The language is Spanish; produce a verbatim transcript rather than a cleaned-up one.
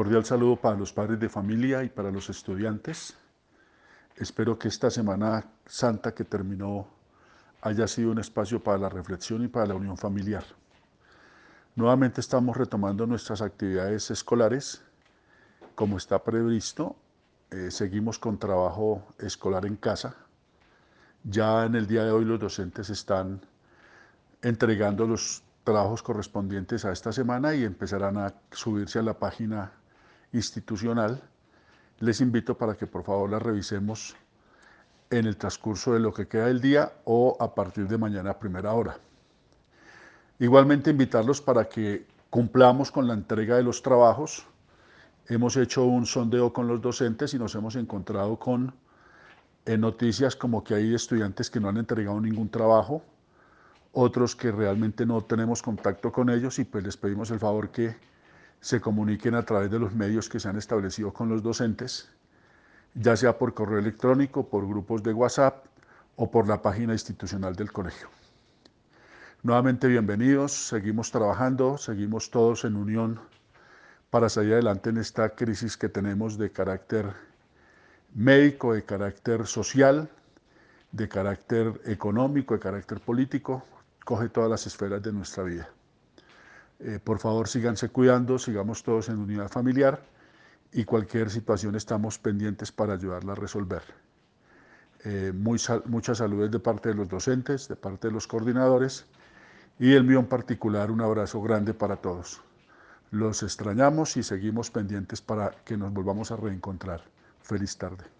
Cordial saludo para los padres de familia y para los estudiantes. Espero que esta Semana Santa que terminó haya sido un espacio para la reflexión y para la unión familiar. Nuevamente estamos retomando nuestras actividades escolares como está previsto. Eh, seguimos con trabajo escolar en casa. Ya en el día de hoy los docentes están entregando los trabajos correspondientes a esta semana y empezarán a subirse a la página institucional. Les invito para que por favor la revisemos en el transcurso de lo que queda del día o a partir de mañana a primera hora. Igualmente invitarlos para que cumplamos con la entrega de los trabajos. Hemos hecho un sondeo con los docentes y nos hemos encontrado con eh, noticias como que hay estudiantes que no han entregado ningún trabajo, otros que realmente no tenemos contacto con ellos y pues les pedimos el favor que se comuniquen a través de los medios que se han establecido con los docentes, ya sea por correo electrónico, por grupos de WhatsApp o por la página institucional del colegio. Nuevamente bienvenidos, seguimos trabajando, seguimos todos en unión para salir adelante en esta crisis que tenemos de carácter médico, de carácter social, de carácter económico, de carácter político, coge todas las esferas de nuestra vida. Eh, por favor, síganse cuidando, sigamos todos en unidad familiar y cualquier situación estamos pendientes para ayudarla a resolver. Eh, muy sal muchas saludes de parte de los docentes, de parte de los coordinadores y el mío en particular, un abrazo grande para todos. Los extrañamos y seguimos pendientes para que nos volvamos a reencontrar. Feliz tarde.